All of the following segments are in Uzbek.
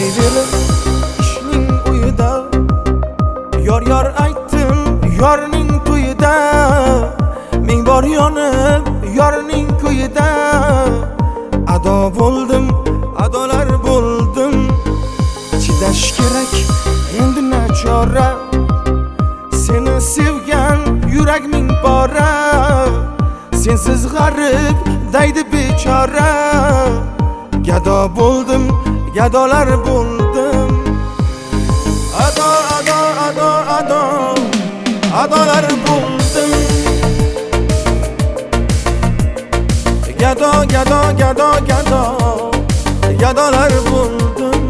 Yotayverib ishning uyida, yor aytdim yorning to'yida, ming bor yonib yorning ko'yida. Ado bo'ldim, adolar bo'ldim, chidash kerak endi nachora. Seni sevgan yurak ming bora, sensiz g'arib daydi bechora. Gado bo'ldim, gadolar bo'ldim. Ado, ado, ado, ado, adolar bo'ldim. Gado, gado, gado, gado, gadolar bo'ldim.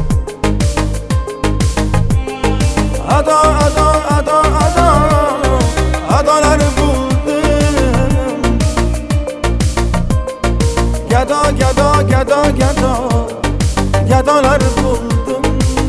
Ado, ado, ado, ado, adolar bo'ldim. Gado, gado, gado, gado, gadolar bo'ldim.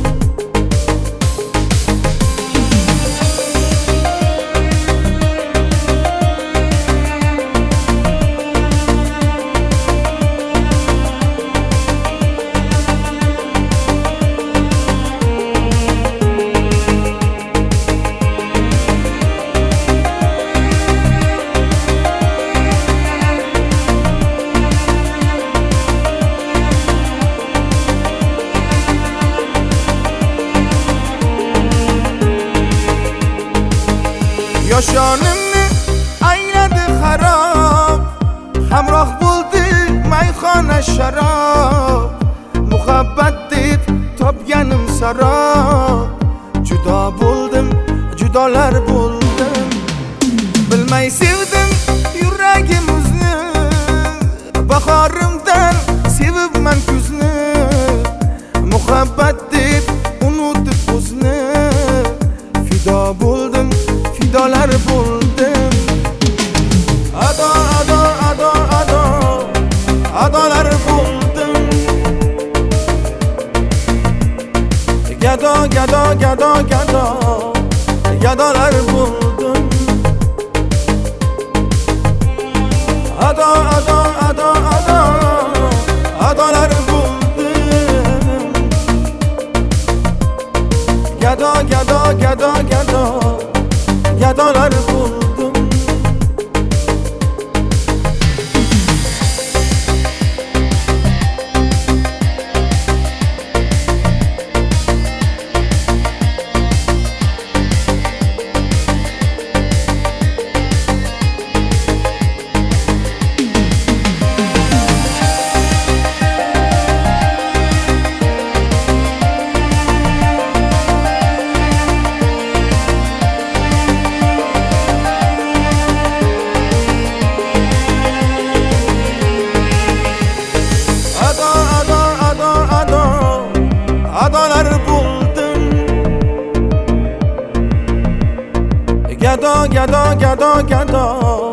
Yoshonimni ayladi xarob, hamroh bo'ldi mayxona sharob. Muhabbat deb topganim sarob, judo bo'ldim, judolar bo'ldim. Bilmay sevdim yuragim o'zni, bahorimdan sevibman kuzni. Muhabbat deb unutib o'zni, fido bo'ldim, fidolar bo'ldim. Ado, ado, ado, ado, adolar bo'ldim. Gado, gado, gado, gado, gadolar bo'ldim. Ado, ado, ado, ado, adolar bo'ldim. Gado, gado, gado, gado, gadolar bo'ldim. Adolar bo'ldim. Gado, gado, gado, gado,